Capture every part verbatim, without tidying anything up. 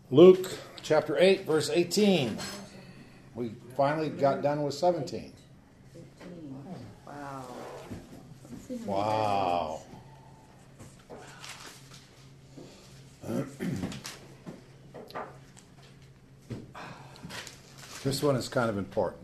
Luke chapter eight, verse eighteen. We finally got done with seventeen. fifteen. Wow. Wow. This one is kind of important.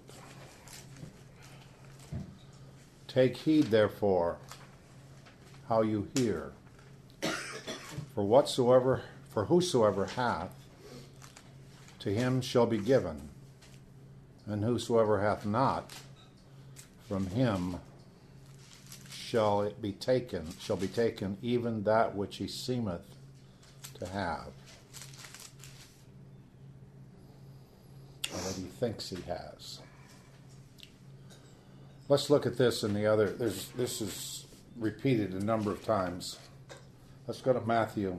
Take heed, therefore, how you hear. For whatsoever, for whosoever hath, to him shall be given, and whosoever hath not, from him shall it be taken, shall be taken even that which he seemeth to have, or that he thinks he has. Let's look at this in the other. There's, this is repeated a number of times. Let's go to Matthew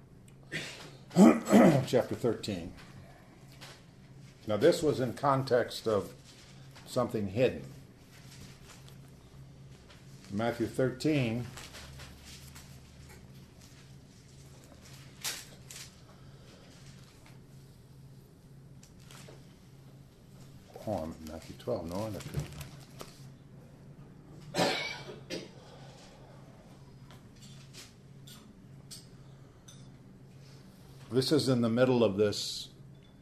chapter thirteen. Now this was in context of something hidden. Matthew thirteen. Oh, I'm in Matthew twelve. No wonder. This is in the middle of this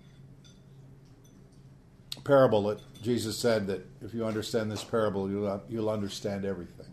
parable that Jesus said that if you understand this parable, you'll, you'll understand everything.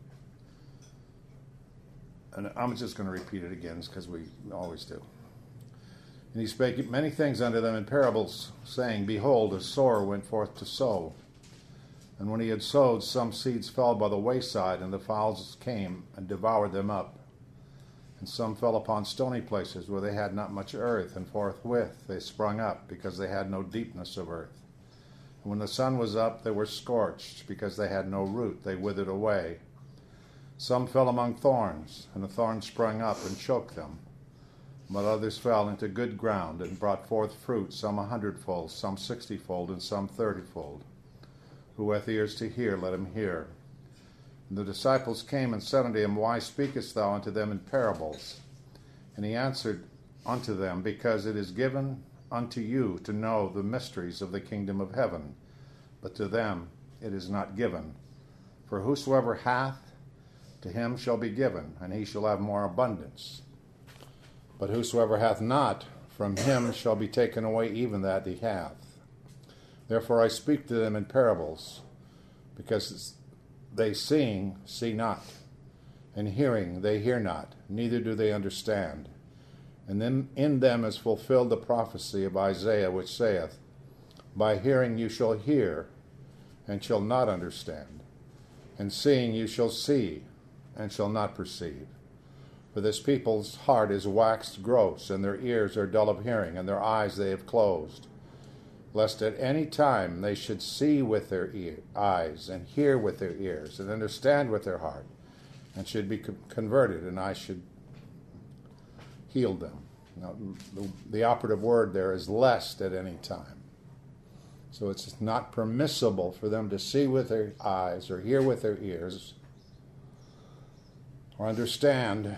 And I'm just going to repeat it again because we always do. And he spake many things unto them in parables, saying, Behold, a sower went forth to sow. And when he had sowed, some seeds fell by the wayside, and the fowls came and devoured them up. And some fell upon stony places where they had not much earth, and forthwith they sprung up, because they had no deepness of earth. And when the sun was up, they were scorched, because they had no root, they withered away. Some fell among thorns, and the thorns sprung up and choked them. But others fell into good ground, and brought forth fruit, some a hundredfold, some sixtyfold, and some thirtyfold. Who hath ears to hear, let him hear. And the disciples came and said unto him, Why speakest thou unto them in parables? And he answered unto them, Because it is given unto you to know the mysteries of the kingdom of heaven, but to them it is not given. For whosoever hath, to him shall be given, and he shall have more abundance. But whosoever hath not, from him shall be taken away even that he hath. Therefore I speak to them in parables, because they seeing see not, and hearing they hear not, neither do they understand. And then in them is fulfilled the prophecy of Isaiah, which saith, By hearing you shall hear, and shall not understand, and seeing you shall see, and shall not perceive. For this people's heart is waxed gross, and their ears are dull of hearing, and their eyes they have closed, lest at any time they should see with their ear, eyes, and hear with their ears, and understand with their heart, and should be co- converted, and I should heal them. Now, the, the operative word there is lest at any time. So it's not permissible for them to see with their eyes, or hear with their ears, or understand.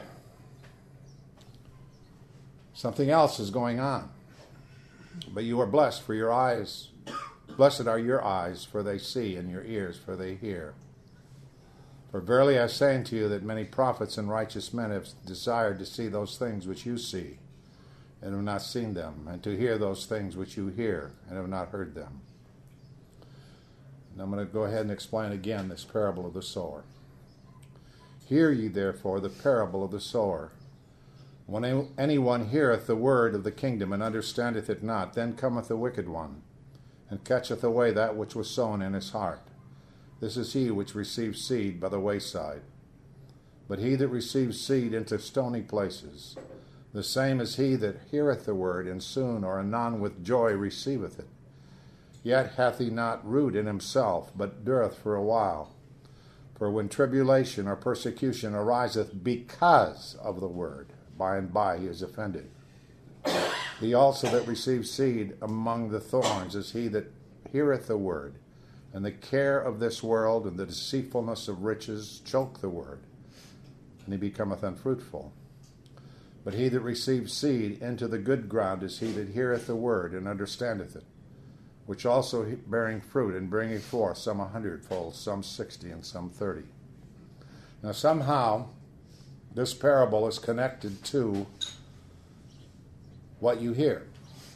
Something else is going on. But you are blessed for your eyes. Blessed are your eyes, for they see, and your ears, for they hear. For verily I say unto you that many prophets and righteous men have desired to see those things which you see, and have not seen them, and to hear those things which you hear, and have not heard them. And I'm going to go ahead and explain again this parable of the sower. Hear ye therefore the parable of the sower. When anyone heareth the word of the kingdom, and understandeth it not, then cometh the wicked one, and catcheth away that which was sown in his heart. This is he which receives seed by the wayside. But he that receives seed into stony places, the same is he that heareth the word, and soon or anon with joy receiveth it. Yet hath he not root in himself, but dureth for a while. For when tribulation or persecution ariseth because of the word, by and by he is offended. He also that receives seed among the thorns is he that heareth the word, and the care of this world and the deceitfulness of riches choke the word, and he becometh unfruitful. But he that receives seed into the good ground is he that heareth the word and understandeth it, which also bearing fruit and bringing forth some a hundredfold, some sixty, and some thirty. Now somehow this parable is connected to what you hear.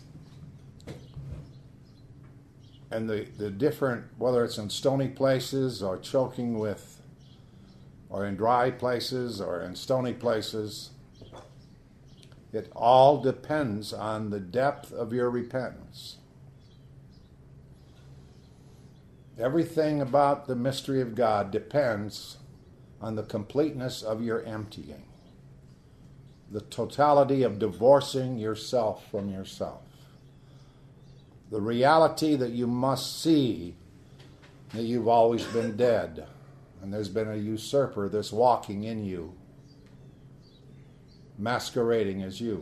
And the, the different, whether it's in stony places or choking with, or in dry places or in stony places, it all depends on the depth of your repentance. Everything about the mystery of God depends on the completeness of your emptying, the totality of divorcing yourself from yourself, the reality that you must see that you've always been dead, and there's been a usurper that's walking in you, masquerading as you.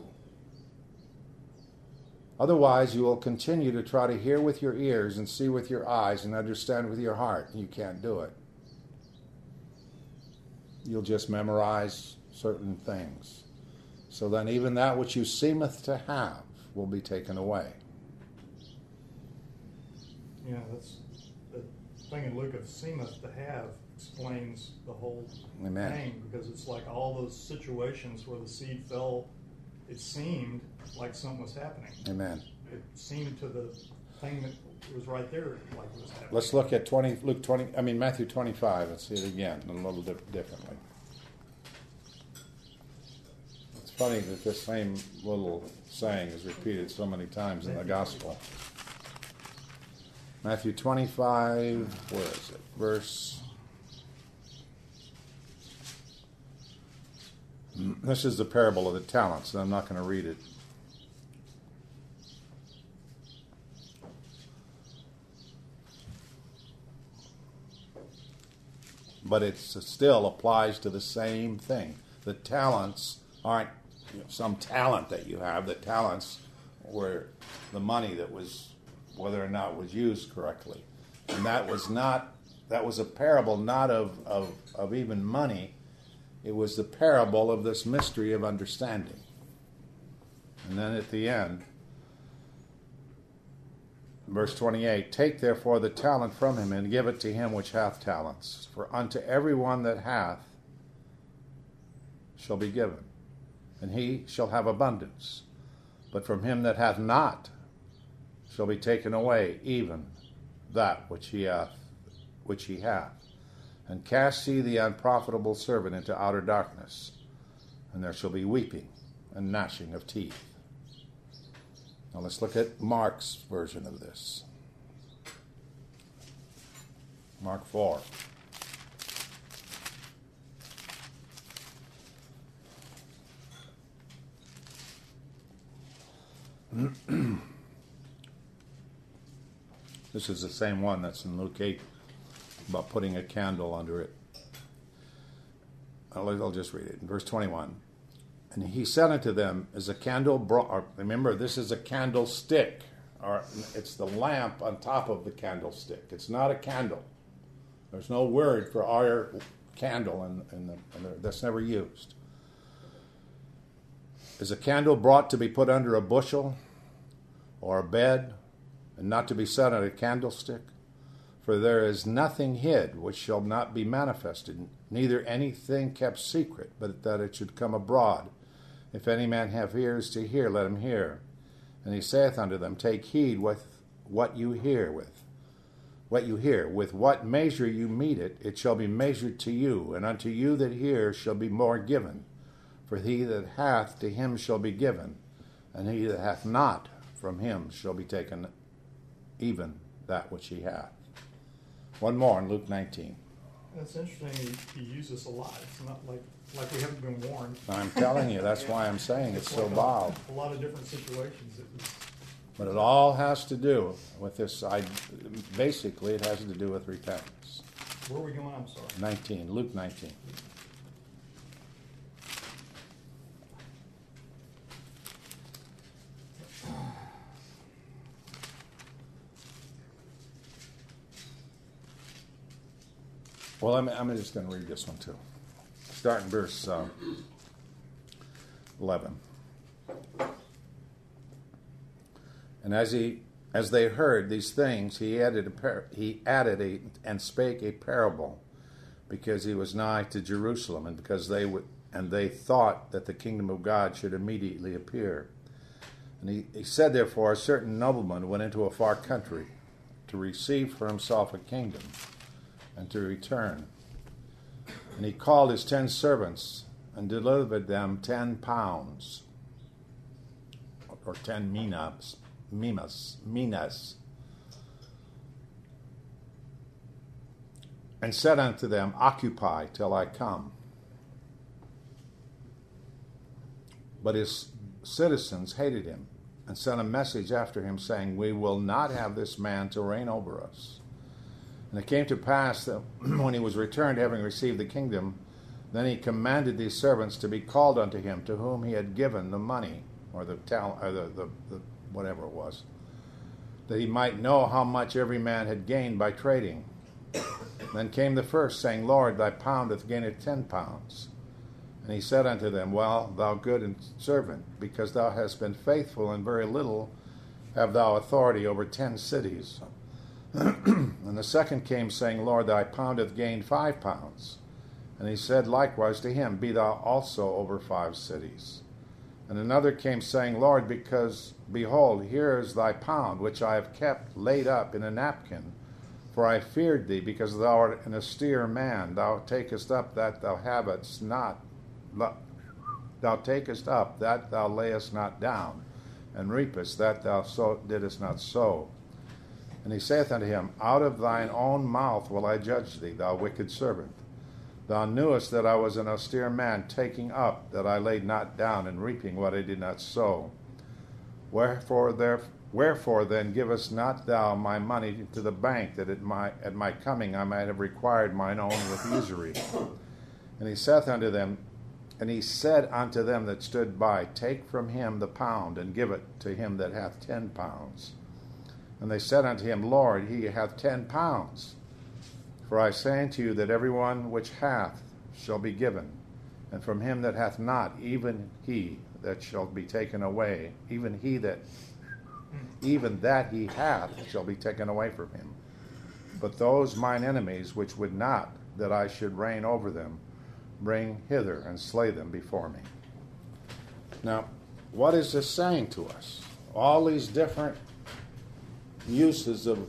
Otherwise, you will continue to try to hear with your ears and see with your eyes and understand with your heart, and you can't do it. You'll just memorize certain things. So then even that which you seemeth to have will be taken away. Yeah, that's the thing in Luke of seemeth to have explains the whole Amen. thing, because it's like all those situations where the seed fell, it seemed like something was happening. Amen. It seemed to the thing that was right there like it was happening. Let's look at twenty, Luke twenty, I mean Matthew twenty-five. Let's see it again a little bit differently. It's funny that this same little saying is repeated so many times in the gospel. Matthew twenty-five, where is it? Verse. This is the parable of the talents, and I'm not going to read it. But it still applies to the same thing. The talents aren't, you know, some talent that you have. The talents were the money that was, whether or not was used correctly. And that was not, that was a parable not of, of, of even money. It was the parable of this mystery of understanding. And then at the end, verse twenty-eight, take therefore the talent from him and give it to him which hath talents. For unto every one that hath shall be given, and he shall have abundance. But from him that hath not shall be taken away even that which he hath, which he hath. And cast ye the unprofitable servant into outer darkness, and there shall be weeping and gnashing of teeth. Now let's look at Mark's version of this. Mark four. This is the same one that's in Luke eight, about putting a candle under it. I'll, I'll just read it. In verse twenty-one. And he said unto them, is a candle brought, or remember, this is a candlestick, or it's the lamp on top of the candlestick. It's not a candle. There's no word for our candle, and in, in in that's never used. Is a candle brought to be put under a bushel or a bed, and not to be set on a candlestick? For there is nothing hid which shall not be manifested, neither anything kept secret, but that it should come abroad. If any man have ears to hear, let him hear. And he saith unto them, take heed with what you hear with. What you hear, with what measure you mete it, it shall be measured to you, and unto you that hear shall be more given. For he that hath, to him shall be given, and he that hath not, from him shall be taken even that which he hath. One more in Luke nineteen. That's interesting. He, he uses a lot. It's not like like we haven't been warned. I'm telling you, that's why I'm saying it's so like bold. A, a lot of different situations. It was, But it all has to do with this. I, basically, it has to do with repentance. where are we going? I'm sorry. nineteen, Luke nineteen. Well, I'm, I'm just going to read this one too. Starting verse, uh, eleven. And as he as they heard these things, he added a par- he added a and spake a parable, because he was nigh to Jerusalem, and because they would and they thought that the kingdom of God should immediately appear. And he, he said, therefore, a certain nobleman went into a far country to receive for himself a kingdom and to return. And he called his ten servants and delivered them ten pounds, or ten minas, minas, minas, and said unto them, Occupy till I come. But his citizens hated him and sent a message after him, saying, We will not have this man to reign over us. And it came to pass that when he was returned, having received the kingdom, then he commanded these servants to be called unto him, to whom he had given the money, or the talent, or the, the, the whatever it was, that he might know how much every man had gained by trading. Then came the first, saying, Lord, thy pound hath gained ten pounds. And he said unto them, Well, thou good servant, because thou hast been faithful in very little, have thou authority over ten cities. And the second came, saying, Lord, thy pound hath gained five pounds. And he said likewise to him, Be thou also over five cities. And another came, saying, Lord, because, behold, here is thy pound, which I have kept laid up in a napkin. For I feared thee, because thou art an austere man. Thou takest up that thou habest not. Thou takest up that thou layest not down, and reapest that thou so didst not sow. And he saith unto him, Out of thine own mouth will I judge thee, thou wicked servant. Thou knewest that I was an austere man, taking up that I laid not down, and reaping what I did not sow. Wherefore, there, wherefore then givest not thou my money to the bank, that at my, at my coming I might have required mine own with usury? And he saith unto them, And he said unto them that stood by, Take from him the pound, and give it to him that hath ten pounds. And they said unto him, Lord, he hath ten pounds. For I say unto you that every one which hath shall be given, and from him that hath not, even he that shall be taken away, even he that, even that he hath shall be taken away from him. But those mine enemies which would not that I should reign over them, bring hither and slay them before me. Now, what is this saying to us? All these different uses of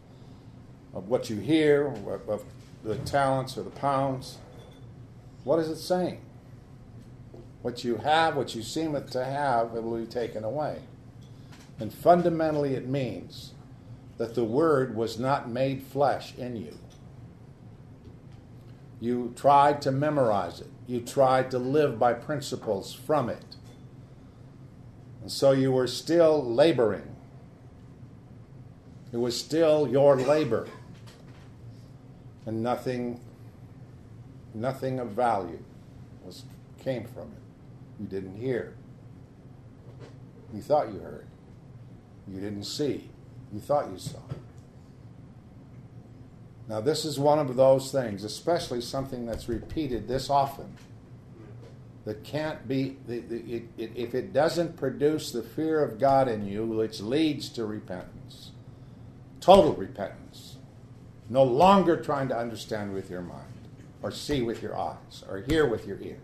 of what you hear, of, of the talents or the pounds. What is it saying? What you have, what you seem to have, it will be taken away. And fundamentally it means that the Word was not made flesh in you. You tried to memorize it. You tried to live by principles from it. And so you were still laboring. It was still your labor. And nothing, nothing of value was came from it. You didn't hear. You thought you heard. You didn't see. You thought you saw. Now, this is one of those things, especially something that's repeated this often, that can't be, it, it, if it doesn't produce the fear of God in you, which leads to repentance, total repentance, no longer trying to understand with your mind, or see with your eyes, or hear with your ears,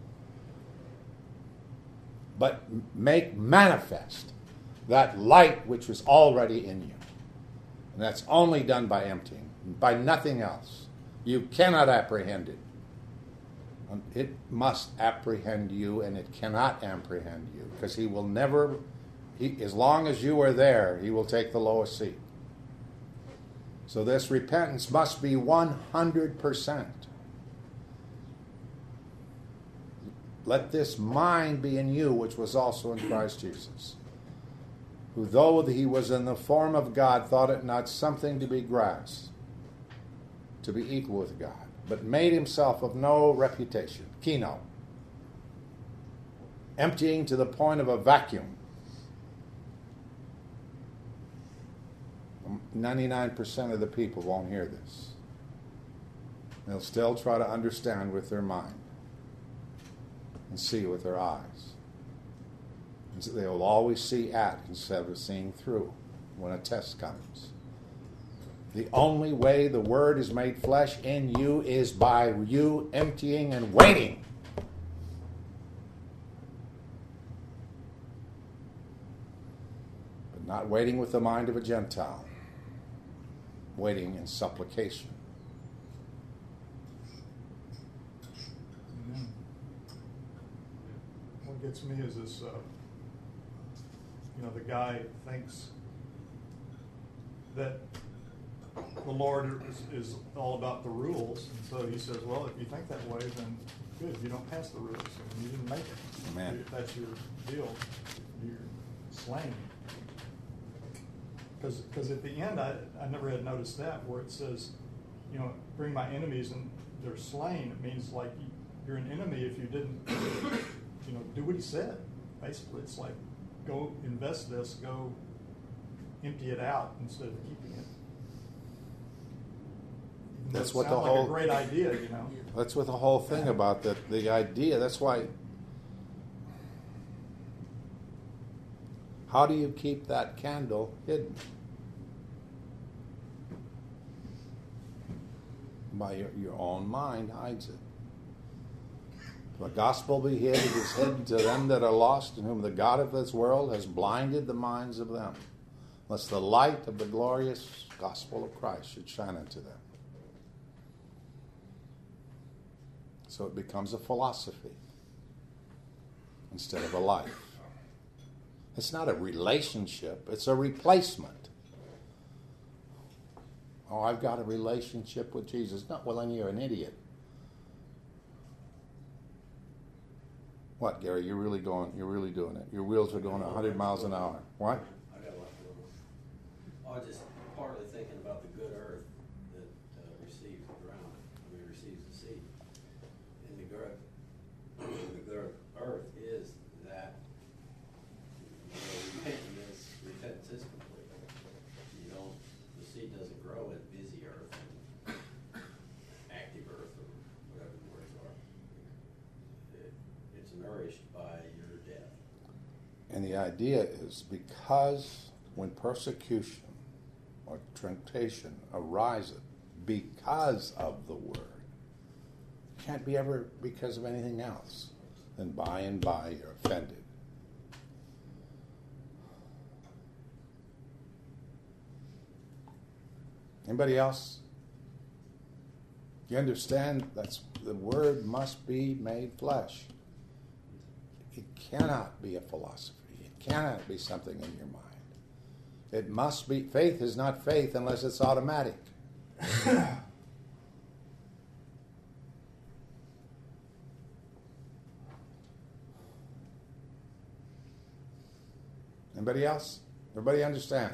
but make manifest that light which was already in you. And that's only done by emptying, by nothing else. You cannot apprehend it. It must apprehend you, and it cannot apprehend you, because he will never, he, as long as you are there, he will take the lowest seat. So this repentance must be one hundred percent. Let this mind be in you, which was also in Christ Jesus, who though he was in the form of God, thought it not something to be grasped, to be equal with God, but made himself of no reputation, kino, emptying to the point of a vacuum. ninety-nine percent of the people won't hear this. They'll still try to understand with their mind and see with their eyes. They will always see at instead of seeing through when a test comes. The only way the Word is made flesh in you is by you emptying and waiting. But not waiting with the mind of a Gentile. Waiting in supplication. Amen. What gets me is this, uh, you know, the guy thinks that the Lord is, is all about the rules, and so he says, well, if you think that way, then good, you don't pass the rules, and you didn't make it. Amen. If that's your deal, you're slain. Because at the end, I, I never had noticed that, where it says, you know, bring my enemies and they're slain. It means like you, you're an enemy if you didn't, you know, do what he said. Basically, it's like, go invest this, go empty it out instead of keeping it. Even That's though it what the sounds whole like a great idea, you know. That's what the whole thing about the the idea. That's why. How do you keep that candle hidden? By your, your own mind hides it. If the gospel be hid, it is hidden to them that are lost, in whom the God of this world has blinded the minds of them, lest the light of the glorious gospel of Christ should shine unto them. So it becomes a philosophy instead of a life. It's not a relationship, it's a replacement. Oh, I've got a relationship with Jesus. No, well, then you're an idiot. What, Gary? You're really going, you're really doing it. Your wheels are going one hundred miles an hour. What? I got a lot going on. I was just partly thinking about the good earth that uh, receives the ground. I mean, receives the seed. And the good, the good earth is that, you know, repenting is, repentance is complete. You don't, the seed doesn't grow in busy earth and active earth or whatever the words are. It, it's nourished by your death. And the idea is because when persecution or temptation arises because of the Word, it can't be ever because of anything else. Then by and by you're offended. Anybody else? You understand that's the Word must be made flesh. It cannot be a philosophy. It cannot be something in your mind. It must be, faith is not faith unless it's automatic. Anybody else? Everybody understand?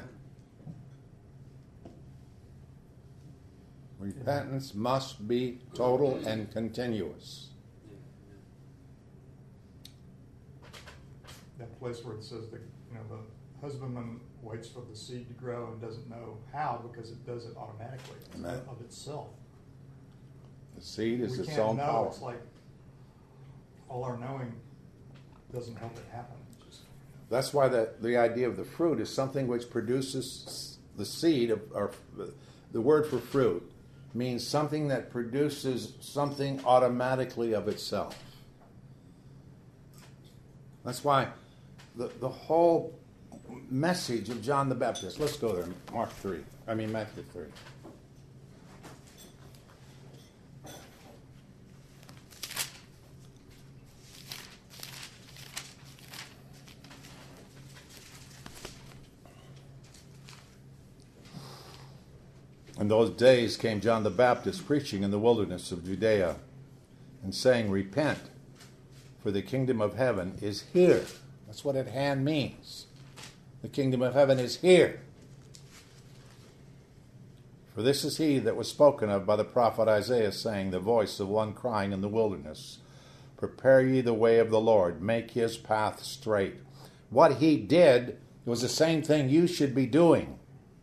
Repentance must be total and continuous. That place where it says that, you know, the husbandman waits for the seed to grow and doesn't know how because it does it automatically Amen. of itself. The seed is we its can't own know. power. It's like all our knowing doesn't help it happen. It's just, That's why the, the idea of the fruit is something which produces the seed, of, or the word for fruit means something that produces something automatically of itself. That's why the, the whole message of John the Baptist, let's go there, Mark three, I mean Matthew three. In those days came John the Baptist preaching in the wilderness of Judea and saying, repent, for the kingdom of heaven is here. That's what at hand means. The kingdom of heaven is here. For this is he that was spoken of by the prophet Isaiah, saying, the voice of one crying in the wilderness, prepare ye the way of the Lord, make his path straight. What he did was the same thing you should be doing.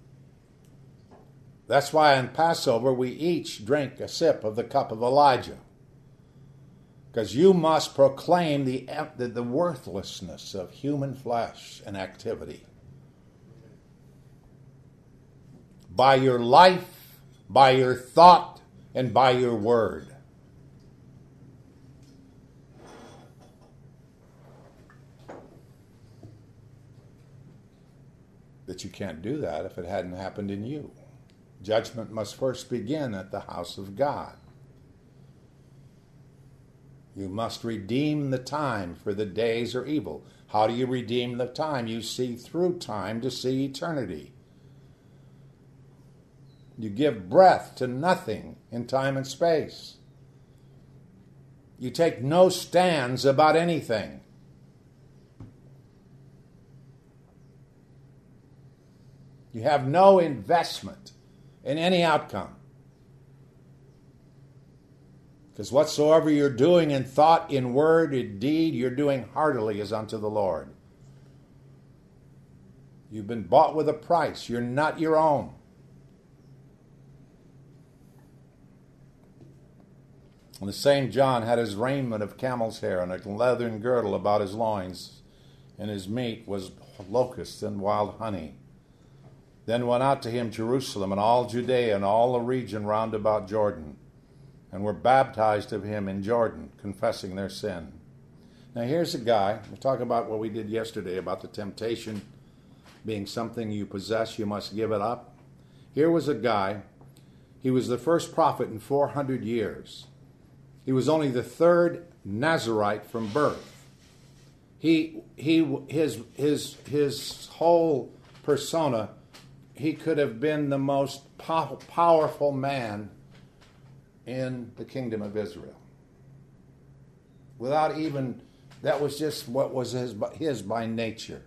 That's why on Passover we each drink a sip of the cup of Elijah. Because you must proclaim the, the, the worthlessness of human flesh and activity. By your life, by your thought, and by your word. But you can't do that if it hadn't happened in you. Judgment must first begin at the house of God. You must redeem the time, for the days are evil. How do you redeem the time? You see through time to see eternity. You give breath to nothing in time and space. You take no stands about anything. You have no investment in any outcome. Because whatsoever you're doing in thought, in word, in deed, you're doing heartily as unto the Lord. You've been bought with a price. You're not your own. And the same John had his raiment of camel's hair and a leathern girdle about his loins, and his meat was locusts and wild honey. Then went out to him Jerusalem and all Judea and all the region round about Jordan, and were baptized of him in Jordan, confessing their sin. Now here's a guy, we're talking about what we did yesterday about the temptation being something you possess, you must give it up. Here was a guy, he was the first prophet in four hundred years. He was only the third Nazarite from birth. He, he, his, his, his whole persona, he could have been the most pow- powerful man in the kingdom of Israel. Without even, that was just what was his, his by nature.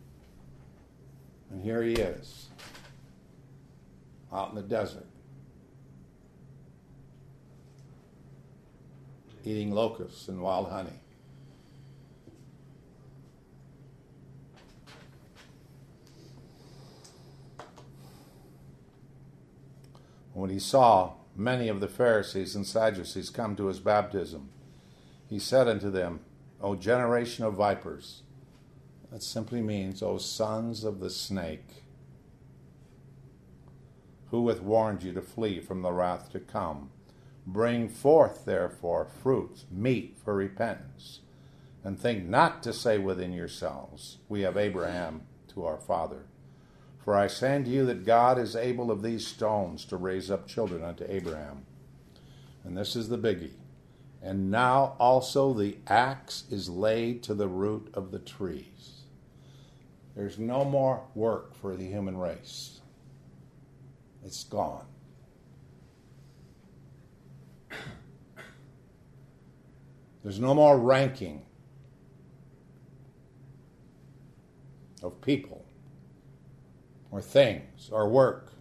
And here he is, out in the desert, eating locusts and wild honey. When he saw many of the Pharisees and Sadducees come to his baptism, he said unto them, O generation of vipers. That simply means, O sons of the snake. Who hath warned you to flee from the wrath to come? Bring forth, therefore, fruits, meet for repentance, and think not to say within yourselves, We have Abraham to our father. For I say unto you that God is able of these stones to raise up children unto Abraham. And this is the biggie. And now also the axe is laid to the root of the trees. There's no more work for the human race. It's gone. There's no more ranking of people or things or work.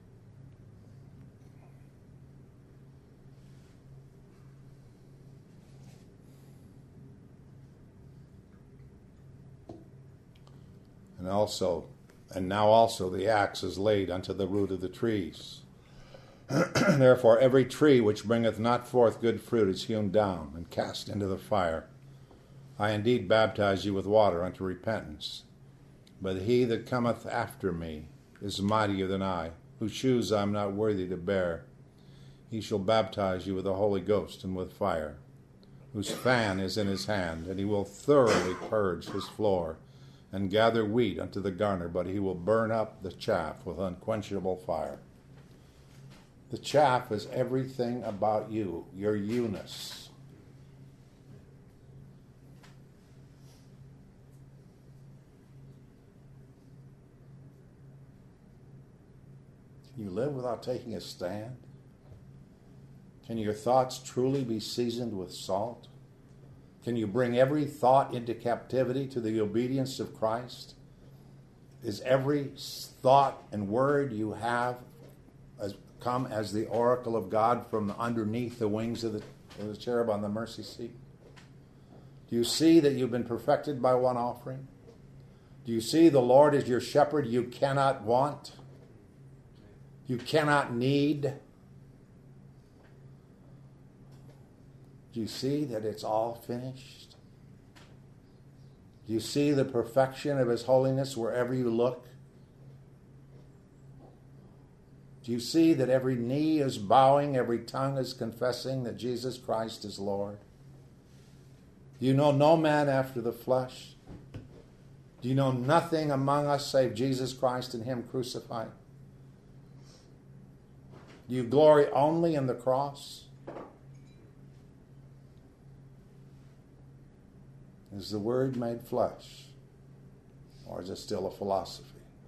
And also, and now also the axe is laid unto the root of the trees. Therefore every tree which bringeth not forth good fruit is hewn down and cast into the fire. I indeed baptize you with water unto repentance. But he that cometh after me is mightier than I, whose shoes I am not worthy to bear. He shall baptize you with the Holy Ghost and with fire, whose fan is in his hand, and he will thoroughly purge his floor, and gather wheat unto the garner, but he will burn up the chaff with unquenchable fire. The chaff is everything about you, your you-ness. Can you live without taking a stand? Can your thoughts truly be seasoned with salt? Can you bring every thought into captivity to the obedience of Christ? Is every thought and word you have as, come as the oracle of God from underneath the wings of the, of the cherub on the mercy seat? Do you see that you've been perfected by one offering? Do you see the Lord is your shepherd you cannot want? You cannot need? Do Do you see that it's all finished? Do you see the perfection of His holiness wherever you look? Do you see that every knee is bowing, every tongue is confessing that Jesus Christ is Lord? Do you know no man after the flesh? Do you know nothing among us save Jesus Christ and Him crucified? Do you glory only in the cross? Is the Word made flesh? Or is it still a philosophy?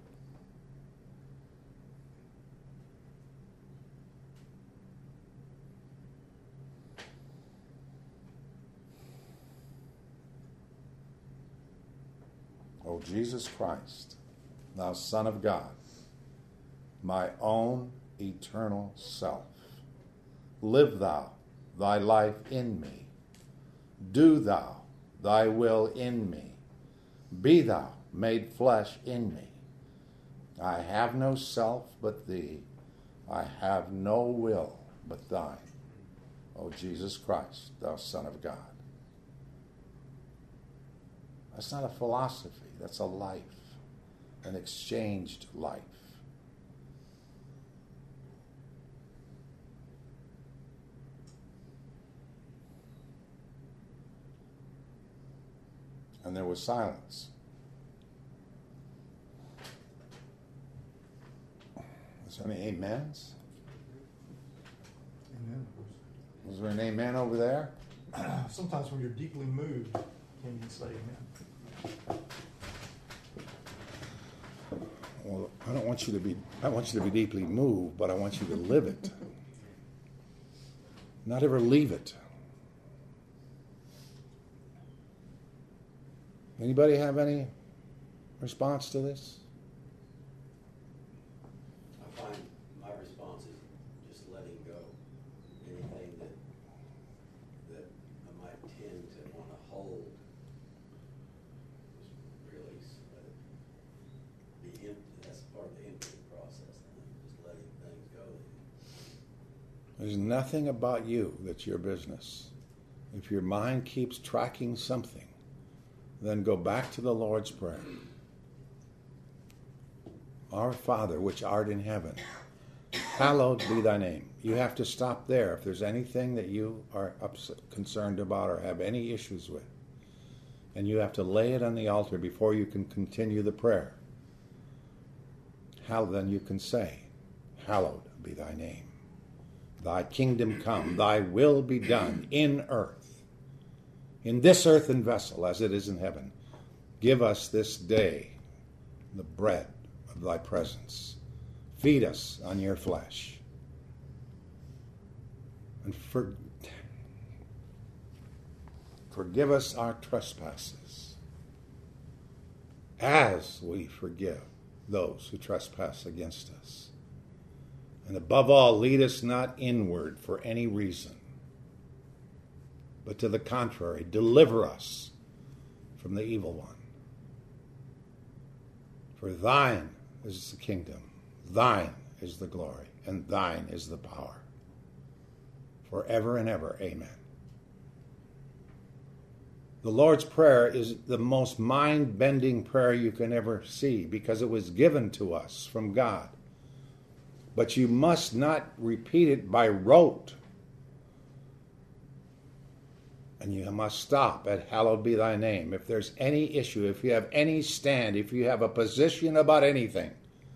O Jesus Christ, thou Son of God, my own eternal self, live thou thy life in me. Do thou thy will in me. Be thou made flesh in me. I have no self but thee. I have no will but thine. O Jesus Christ, thou Son of God. That's not a philosophy. That's a life, an exchanged life. And there was silence. Was there any amens? Amen. Was there an amen over there? Sometimes when you're deeply moved, you can't even say amen. Well, I don't want you to be I want you to be deeply moved, but I want you to live it. Not ever leave it. Anybody have any response to this? I find my response is just letting go. Anything that that I might tend to want to hold, just release, let it be empty. That's part of the emptying process. Just letting things go. There's nothing about you that's your business. If your mind keeps tracking something, then go back to the Lord's Prayer. Our Father, which art in heaven, hallowed be thy name. You have to stop there if there's anything that you are upset, concerned about or have any issues with. And you have to lay it on the altar before you can continue the prayer. How then you can say, hallowed be thy name. Thy kingdom come, thy will be done in earth. In this earthen vessel, as it is in heaven, give us this day the bread of thy presence. Feed us on your flesh. And for, forgive us our trespasses, as we forgive those who trespass against us. And above all, lead us not inward for any reason, but to the contrary, deliver us from the evil one. For thine is the kingdom, thine is the glory, and thine is the power, forever and ever. Amen. The Lord's Prayer is the most mind-bending prayer you can ever see because it was given to us from God. But you must not repeat it by rote. And you must stop at hallowed be thy name. If there's any issue, if you have any stand, if you have a position about anything,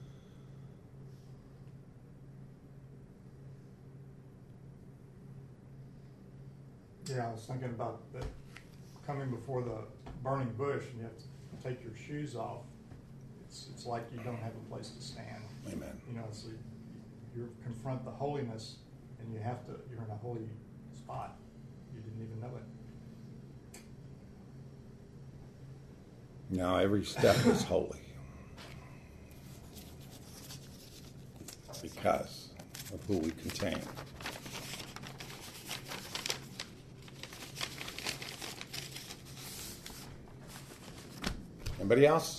Yeah, I was thinking about the, coming before the burning bush and you have to take your shoes off. It's it's like you don't have a place to stand. amen. You know, so you confront the holiness and you have to, you're in a holy spot. You didn't even know it. Now every step is holy because of who we contain. Anybody else?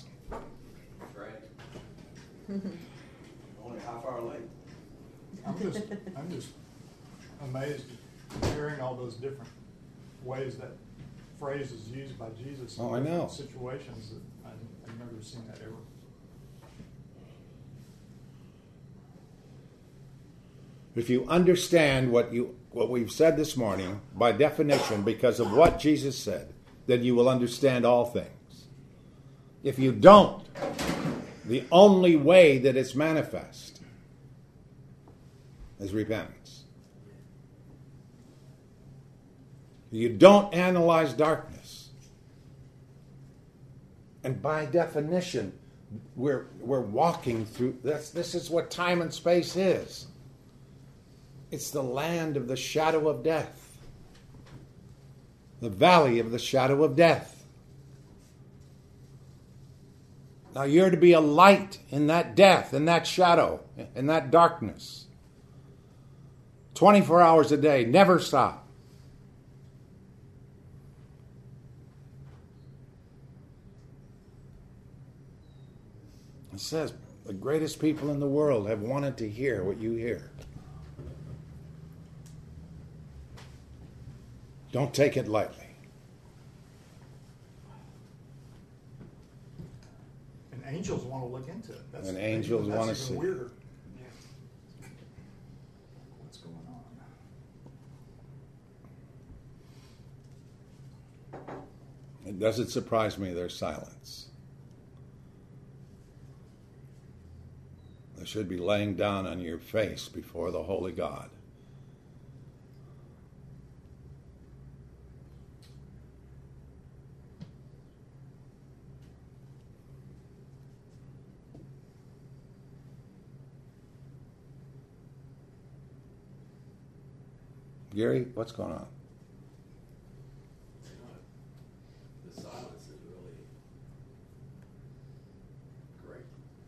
Right. Only half hour late. I'm just, I'm just amazed at hearing all those different ways that phrase is used by Jesus in Oh, I different know. situations that I, I've never seen that ever. If you understand what you what we've said this morning, by definition, because of what Jesus said, then you will understand all things. If you don't, the only way that it's manifest is repentance. You don't analyze darkness. And by definition, we're we're walking through that's this is what time and space is. It's the land of the shadow of death. The valley of the shadow of death. Now you're to be a light in that death, in that shadow, in that darkness. twenty-four hours a day, never stop. It says the greatest people in the world have wanted to hear what you hear. Don't take it lightly. And angels want to look into it. That's, And angels that's wanna even see. weirder. What's going on? It doesn't surprise me there's silence. They should be laying down on your face before the holy God. Gary, what's going on? You know, the silence is really great.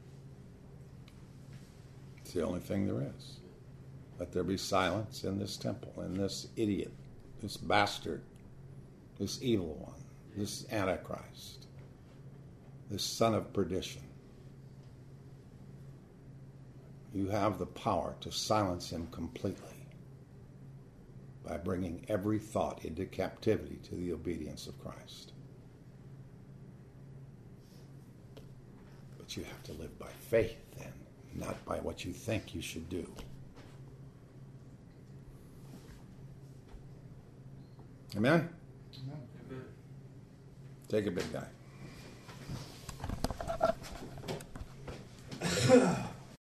It's the only thing there is. Let there be silence in this temple, in this idiot, this bastard, this evil one, this Antichrist, this son of perdition. You have the power to silence him completely by bringing every thought into captivity to the obedience of Christ. But you have to live by faith then, not by what you think you should do. Amen? Amen. Amen. Take a big guy.